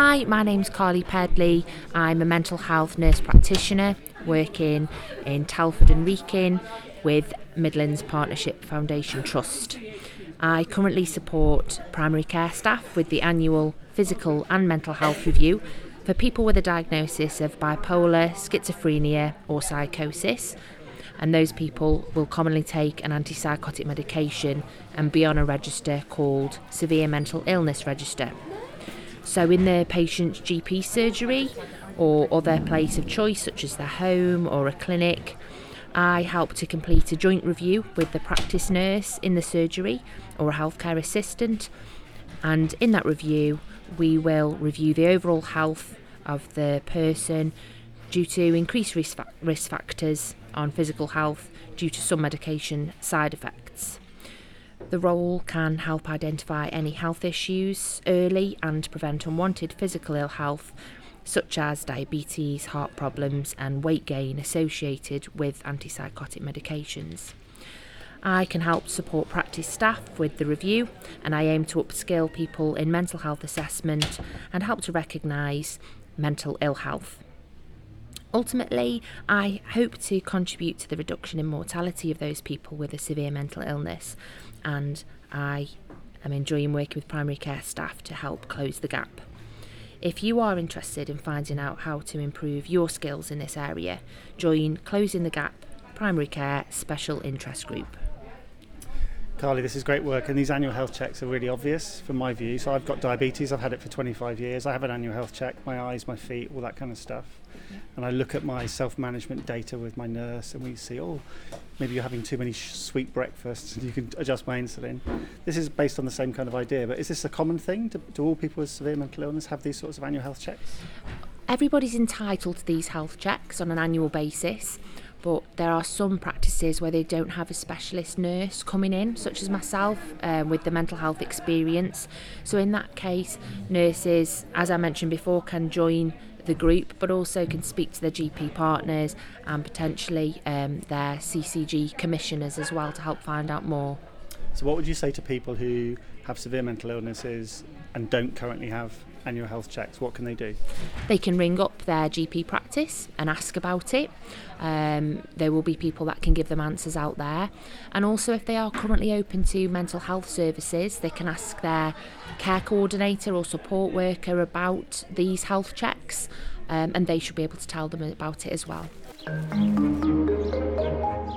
Hi, my name's Carly Pedley. I'm a mental health nurse practitioner working in Telford and Wrekin with Midlands Partnership Foundation Trust. I currently support primary care staff with the annual physical and mental health review for people with a diagnosis of bipolar, schizophrenia or psychosis. And those people will commonly take an antipsychotic medication and be on a register called Severe Mental Illness Register. So in the patient's GP surgery or other place of choice, such as their home or a clinic, I help to complete a joint review with the practice nurse in the surgery or a healthcare assistant. And in that review, we will review the overall health of the person due to increased risk factors on physical health due to some medication side effects. The role can help identify any health issues early and prevent unwanted physical ill health, such as diabetes, heart problems and weight gain associated with antipsychotic medications. I can help support practice staff with the review, and I aim to upskill people in mental health assessment and help to recognise mental ill health. Ultimately, I hope to contribute to the reduction in mortality of those people with a severe mental illness, and I am enjoying working with primary care staff to help close the gap. If you are interested in finding out how to improve your skills in this area, join Closing the Gap Primary Care Special Interest Group. Carly, this is great work, and these annual health checks are really obvious from my view. So I've got diabetes, I've had it for 25 years. I have an annual health check, my eyes, my feet, all that kind of stuff. And I look at my self-management data with my nurse and we see, maybe you're having too many sweet breakfasts and you can adjust my insulin. This is based on the same kind of idea, but is this a common thing? Do all people with severe mental illness have these sorts of annual health checks? Everybody's entitled to these health checks on an annual basis, but there are some practices where they don't have a specialist nurse coming in, such as myself, with the mental health experience. So in that case, nurses, as I mentioned before, can join the group, but also can speak to their GP partners and potentially their CCG commissioners as well to help find out more. So what would you say to people who have severe mental illnesses and don't currently have annual health checks? What can they do? They can ring up their GP practice and ask about it. There will be people that can give them answers out there. And also, if they are currently open to mental health services, they can ask their care coordinator or support worker about these health checks, and they should be able to tell them about it as well.